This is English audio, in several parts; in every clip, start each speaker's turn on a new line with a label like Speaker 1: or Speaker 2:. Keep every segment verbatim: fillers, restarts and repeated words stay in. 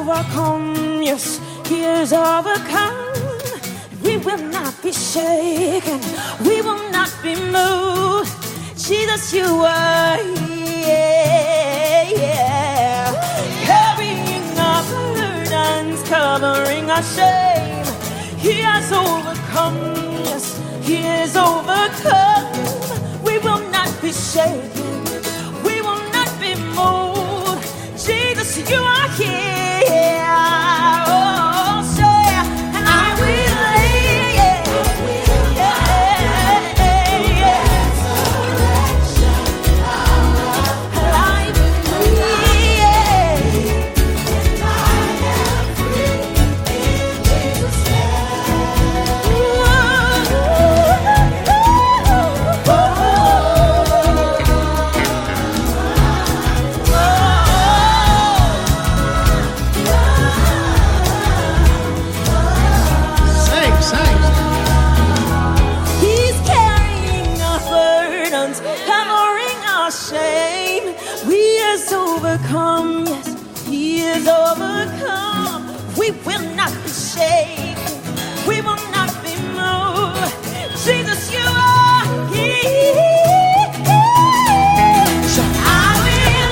Speaker 1: overcome, yes, he is overcome. We will not be shaken, we will not be moved. Jesus, you are here, yeah. Carrying our burdens, covering our shame. He has overcome, yes, he is overcome. We will not be shaken, we will not be moved. Jesus, you are here. Oh, say, and I will lay, yeah, yeah, yeah. Life in me, yeah. I am free in Jesus' name.
Speaker 2: Sing, sing.
Speaker 1: He's carrying our burdens, covering our shame. We is overcome, yes, he is overcome. We will not be shaken, we will not be moved. Jesus, you are here. So I will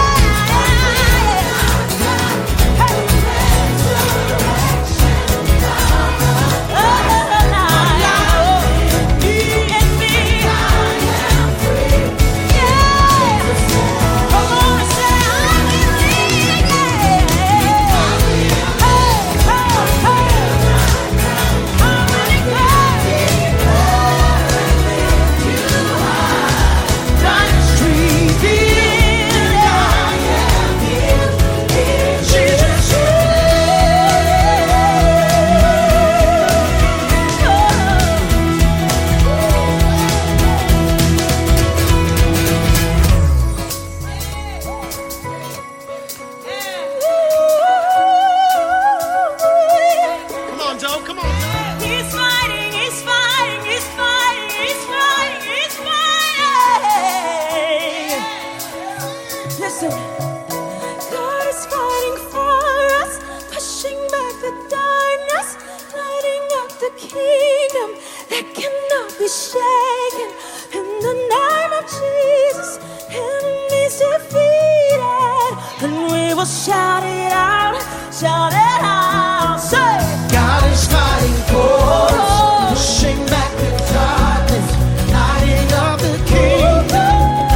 Speaker 2: Come on, Joe. Come on, Joe.
Speaker 1: He's fighting, he's fighting, he's fighting, he's fighting, he's fighting. Listen, God is fighting for us, pushing back the darkness, lighting up the kingdom that cannot be shaken. In the name of Jesus, enemies defeated, and we will shout it out, shout it out, say.
Speaker 2: God is fighting for us, pushing back the darkness, lighting up the kingdom.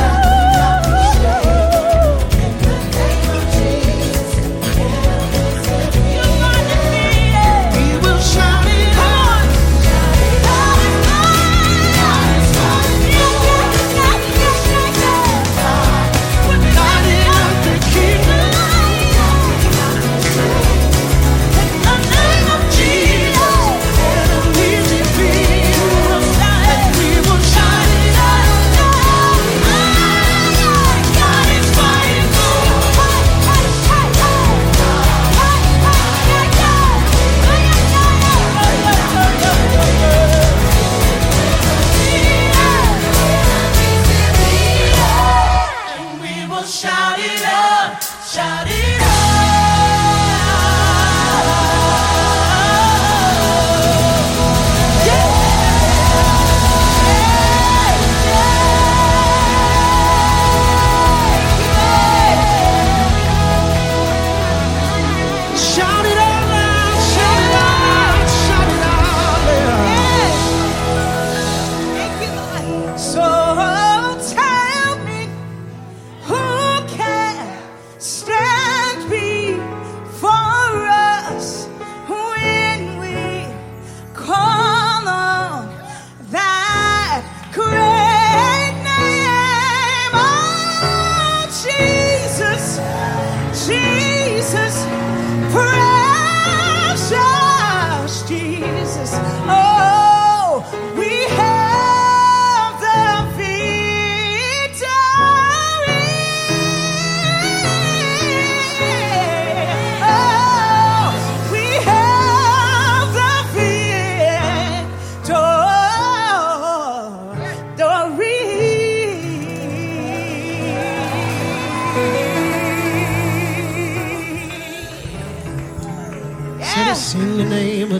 Speaker 2: In the name of Jesus,
Speaker 1: You are defeated.
Speaker 2: we will shout it out.
Speaker 1: Come on.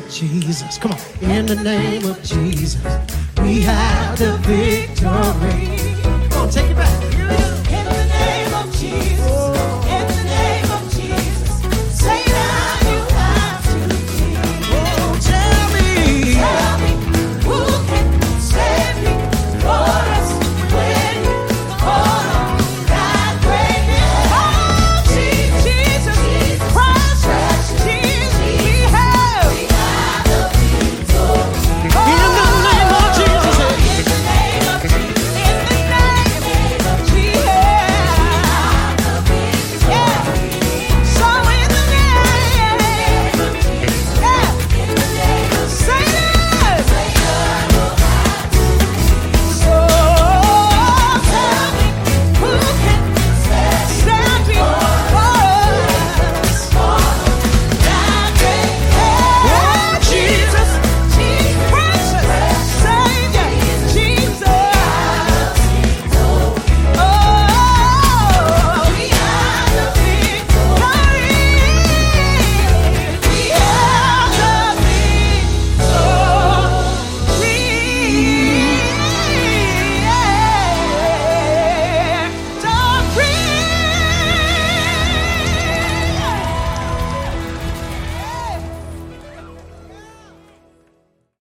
Speaker 2: Jesus. Come on. In the name of Jesus, we have the victory.